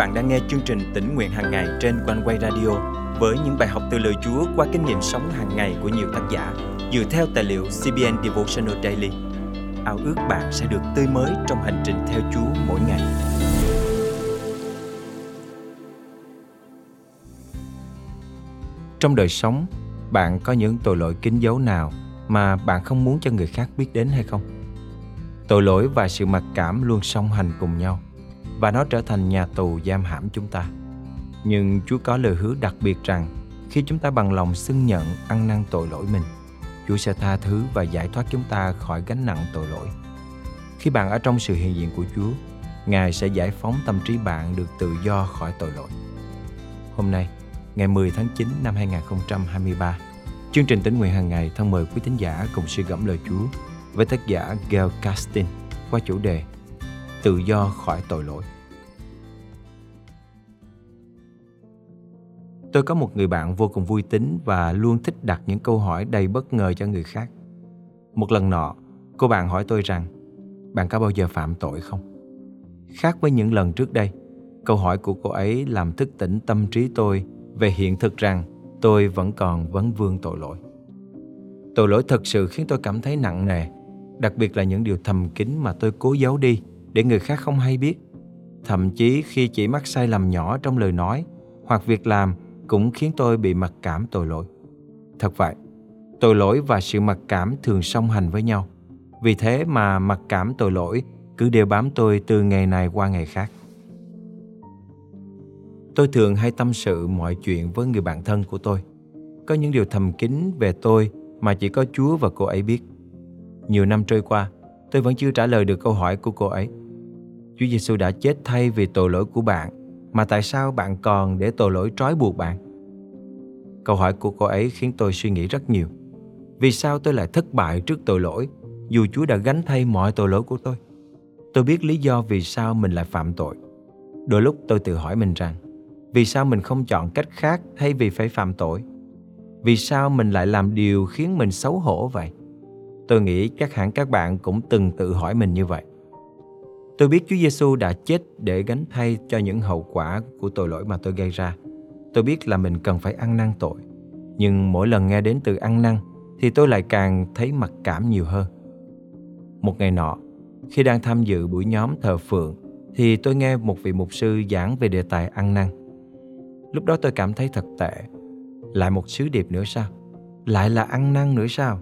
bạn đang nghe chương trình Tỉnh Nguyện Hàng Ngày trên Quanh Quay Radio với những bài học từ lời Chúa qua kinh nghiệm sống hàng ngày của nhiều tác giả dựa theo tài liệu CBN Devotional Daily. Ao ước bạn sẽ được tươi mới trong hành trình theo Chúa mỗi ngày. Trong đời sống, bạn có những tội lỗi kín dấu nào mà bạn không muốn cho người khác biết đến hay không? Tội lỗi và sự mặc cảm luôn song hành cùng nhau, và nó trở thành nhà tù giam hãm chúng ta. Nhưng Chúa có lời hứa đặc biệt rằng khi chúng ta bằng lòng xưng nhận ăn năn tội lỗi mình, Chúa sẽ tha thứ và giải thoát chúng ta khỏi gánh nặng tội lỗi. Khi bạn ở trong sự hiện diện của Chúa, Ngài sẽ giải phóng tâm trí bạn được tự do khỏi tội lỗi. Hôm nay, ngày 10 tháng 9 năm 2023, chương trình Tỉnh Nguyện Hàng Ngày thân mời quý thính giả cùng suy gẫm lời Chúa với tác giả Gail Castin qua chủ đề Tự do khỏi tội lỗi. Tôi có một người bạn vô cùng vui tính và luôn thích đặt những câu hỏi đầy bất ngờ cho người khác. Một lần nọ, cô bạn hỏi tôi rằng, bạn có bao giờ phạm tội không? Khác với những lần trước đây, câu hỏi của cô ấy làm thức tỉnh tâm trí tôi về hiện thực rằng tôi vẫn còn vấn vương tội lỗi. Tội lỗi thật sự khiến tôi cảm thấy nặng nề, đặc biệt là những điều thầm kín mà tôi cố giấu đi để người khác không hay biết. Thậm chí khi chỉ mắc sai lầm nhỏ trong lời nói hoặc việc làm cũng khiến tôi bị mặc cảm tội lỗi. Thật vậy, tội lỗi và sự mặc cảm thường song hành với nhau. Vì thế mà mặc cảm tội lỗi cứ đeo bám tôi từ ngày này qua ngày khác. Tôi thường hay tâm sự mọi chuyện với người bạn thân của tôi. Có những điều thầm kín về tôi mà chỉ có Chúa và cô ấy biết. Nhiều năm trôi qua, tôi vẫn chưa trả lời được câu hỏi của cô ấy. Chúa Giêsu đã chết thay vì tội lỗi của bạn, mà tại sao bạn còn để tội lỗi trói buộc bạn? Câu hỏi của cô ấy khiến tôi suy nghĩ rất nhiều. Vì sao tôi lại thất bại trước tội lỗi, dù Chúa đã gánh thay mọi tội lỗi của tôi? Tôi biết lý do vì sao mình lại phạm tội. Đôi lúc tôi tự hỏi mình rằng, vì sao mình không chọn cách khác thay vì phải phạm tội? Vì sao mình lại làm điều khiến mình xấu hổ vậy? Tôi nghĩ chắc hẳn các bạn cũng từng tự hỏi mình như vậy. Tôi biết Chúa Giêsu đã chết để gánh thay cho những hậu quả của tội lỗi mà tôi gây ra. Tôi biết là mình cần phải ăn năn tội. Nhưng mỗi lần nghe đến từ ăn năn thì tôi lại càng thấy mặc cảm nhiều hơn. Một ngày nọ, khi đang tham dự buổi nhóm thờ phượng, thì tôi nghe một vị mục sư giảng về đề tài ăn năn. Lúc đó tôi cảm thấy thật tệ. Lại một sứ điệp nữa sao? Lại là ăn năn nữa sao?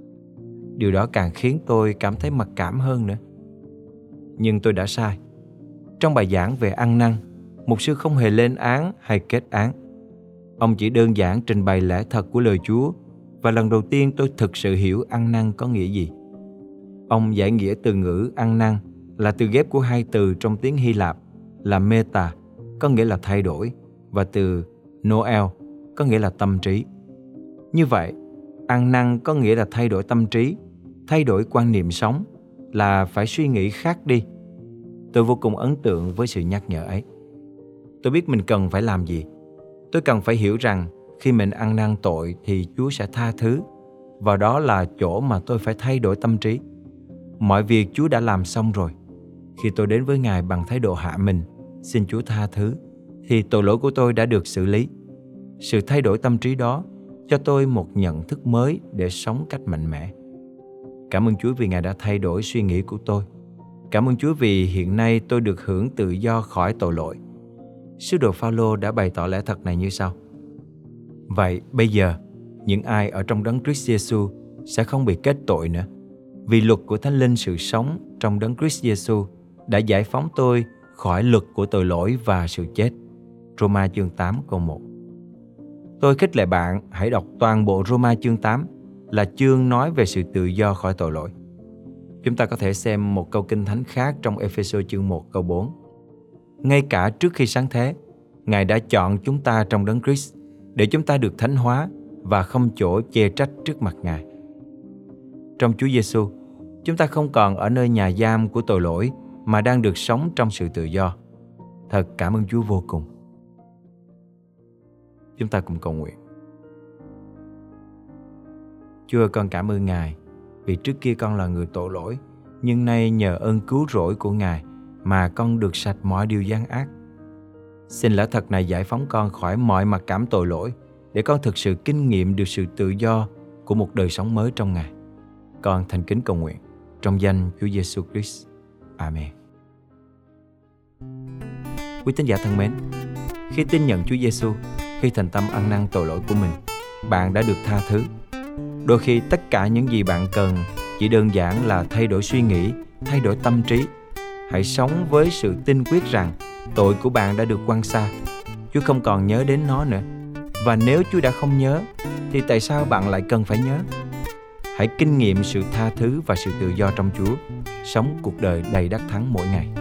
Điều đó càng khiến tôi cảm thấy mặc cảm hơn nữa. Nhưng tôi đã sai. Trong bài giảng về ăn năn, mục sư không hề lên án hay kết án. Ông chỉ đơn giản trình bày lẽ thật của lời Chúa, và lần đầu tiên tôi thực sự hiểu ăn năn có nghĩa gì. Ông giải nghĩa từ ngữ ăn năn là từ ghép của hai từ trong tiếng Hy Lạp là meta, có nghĩa là thay đổi, và từ noel, có nghĩa là tâm trí. Như vậy, ăn năn có nghĩa là thay đổi tâm trí, thay đổi quan niệm sống, là phải suy nghĩ khác đi. Tôi vô cùng ấn tượng với sự nhắc nhở ấy. Tôi biết mình cần phải làm gì. Tôi cần phải hiểu rằng khi mình ăn năn tội thì Chúa sẽ tha thứ, và đó là chỗ mà tôi phải thay đổi tâm trí. Mọi việc Chúa đã làm xong rồi. Khi tôi đến với Ngài bằng thái độ hạ mình, xin Chúa tha thứ, thì tội lỗi của tôi đã được xử lý. Sự thay đổi tâm trí đó cho tôi một nhận thức mới để sống cách mạnh mẽ. Cảm ơn Chúa vì Ngài đã thay đổi suy nghĩ của tôi. Cảm ơn Chúa vì hiện nay tôi được hưởng tự do khỏi tội lỗi. Sứ đồ Phao-lô đã bày tỏ lẽ thật này như sau: Vậy bây giờ, những ai ở trong Đấng Christ Giêsu sẽ không bị kết tội nữa, vì luật của Thánh Linh sự sống trong Đấng Christ Giêsu đã giải phóng tôi khỏi luật của tội lỗi và sự chết. Roma chương 8 câu 1. Tôi khích lệ bạn hãy đọc toàn bộ Roma chương 8, là chương nói về sự tự do khỏi tội lỗi. Chúng ta có thể xem một câu kinh thánh khác trong Ê-phê-sô chương 1 câu 4. Ngay cả trước khi sáng thế, Ngài đã chọn chúng ta trong Đấng Christ để chúng ta được thánh hóa và không chỗ chê trách trước mặt Ngài. Trong Chúa Giêsu, chúng ta không còn ở nơi nhà giam của tội lỗi mà đang được sống trong sự tự do. Thật cảm ơn Chúa vô cùng. Chúng ta cùng cầu nguyện. Chúa ơi, con cảm ơn Ngài vì trước kia con là người tội lỗi, nhưng nay nhờ ơn cứu rỗi của Ngài mà con được sạch mọi điều gian ác. Xin lẽ thật này giải phóng con khỏi mọi mặc cảm tội lỗi, để con thực sự kinh nghiệm được sự tự do của một đời sống mới trong Ngài. Con thành kính cầu nguyện trong danh Chúa Giêsu Christ. Amen. Quý tín giả thân mến, khi tin nhận Chúa Giêsu, khi thành tâm ăn năn tội lỗi của mình, bạn đã được tha thứ. Đôi khi tất cả những gì bạn cần chỉ đơn giản là thay đổi suy nghĩ, thay đổi tâm trí. Hãy sống với sự tin quyết rằng tội của bạn đã được quăng xa. Chúa không còn nhớ đến nó nữa. Và nếu Chúa đã không nhớ, thì tại sao bạn lại cần phải nhớ? Hãy kinh nghiệm sự tha thứ và sự tự do trong Chúa, sống cuộc đời đầy đắc thắng mỗi ngày.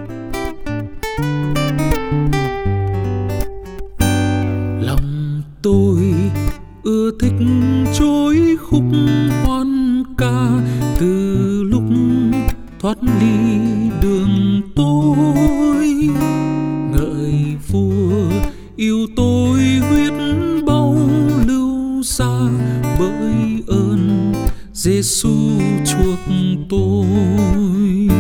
Lòng tôi ưa thích trôi khúc hoan ca, từ lúc thoát ly đường tôi. Ngợi vua yêu tôi huyết bao lưu xa, bởi ơn Giêsu chuộc tôi.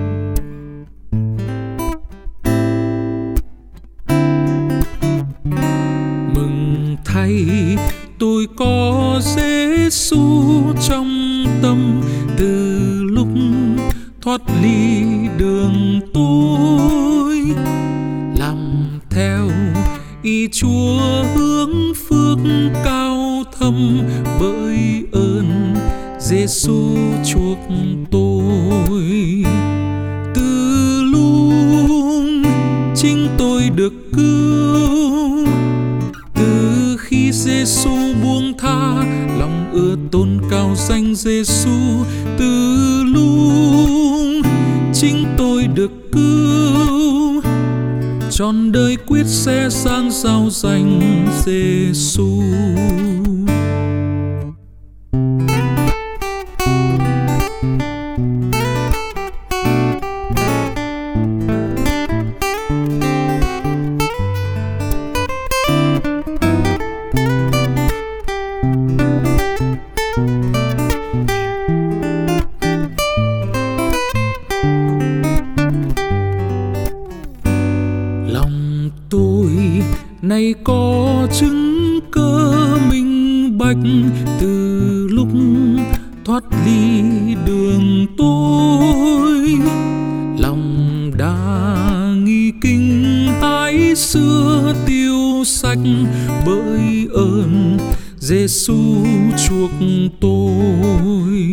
Mừng thay tôi có Giêsu trong tâm, từ lúc thoát ly đường tôi. Làm theo ý Chúa hướng phước cao thâm, bởi ơn Giêsu chuộc tôi. Từ lúc chính tôi được cứu, từ khi Giêsu buông tha, lòng ưa tôn cao danh Giêsu. Từ lúc chính tôi được cứu, trọn đời quyết sẽ sáng giao danh Giêsu. Lòng tôi nay có chứng cớ minh bạch, từ lúc thoát ly đường tôi. Lòng đã nghi kinh hãi xưa tiêu sạch, bởi ơn Giêsu chuộc tôi.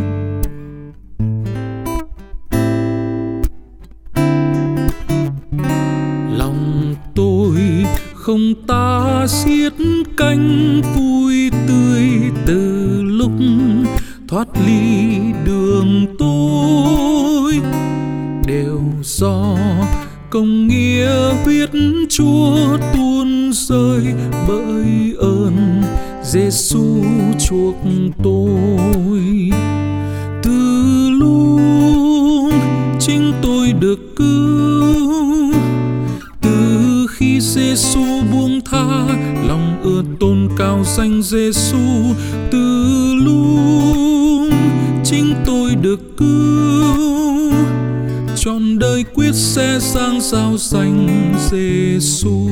Lòng tôi không ta xiết cánh vui tươi, từ lúc thoát ly đường tôi. Đều do công nghĩa huyết Chúa tuôn rơi, bởi ơn Giêsu chuộc tôi. Từ lúc chính tôi được cứu, từ khi Giêsu buông tha, lòng ưa tôn cao danh Giêsu. Từ lúc chính tôi được cứu, trọn đời quyết sẽ sáng giao danh Giêsu.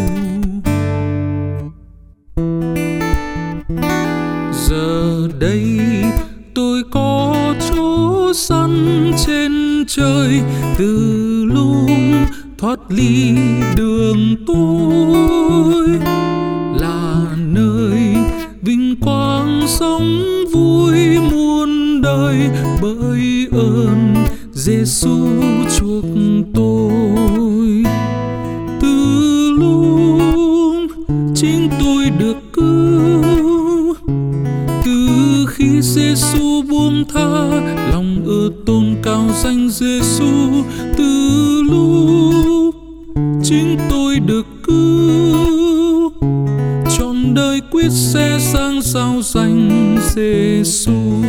Giờ đây tôi có chỗ sẵn trên trời, từ lúc thoát ly đường tôi. Là nơi vinh quang sống vui muôn đời, bởi ơn Giêsu chuộc tôi. Từ lúc chính tôi được cứu, từ khi Giêsu buông tha, lòng ưa tôn cao danh Giêsu. Từ lúc chính tôi được cứu, trọn đời quyết sẽ sáng giao danh Giêsu.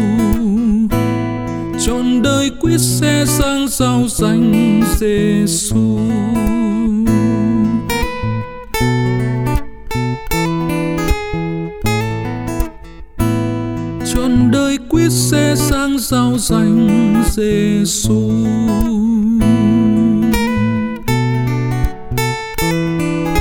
Trọn đời quyết sẽ sáng giao danh Giêsu. Trọn đời quyết sẽ sáng giao danh Giêsu.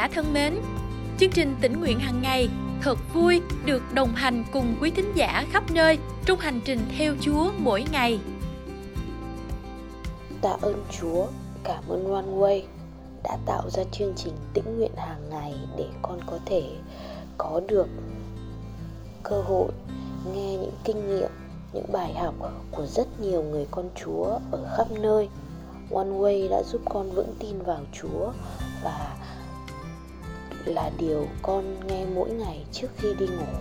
thân mến, chương trình Tĩnh Nguyện hàng ngày thật vui được đồng hành cùng quý thính giả khắp nơi trong hành trình theo Chúa mỗi ngày. Tạ ơn Chúa, cảm ơn One Way đã tạo ra chương trình Tĩnh Nguyện hàng ngày để con có thể có được cơ hội nghe những kinh nghiệm, những bài học của rất nhiều người con Chúa ở khắp nơi. One Way đã giúp con vững tin vào Chúa và là điều con nghe mỗi ngày trước khi đi ngủ.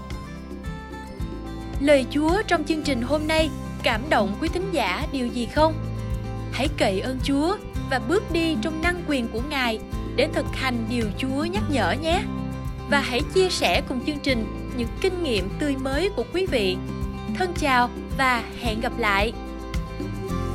Lời Chúa trong chương trình hôm nay cảm động quý thính giả điều gì không? Hãy cậy ơn Chúa và bước đi trong năng quyền của Ngài để thực hành điều Chúa nhắc nhở nhé. Và hãy chia sẻ cùng chương trình những kinh nghiệm tươi mới của quý vị. Thân chào và hẹn gặp lại.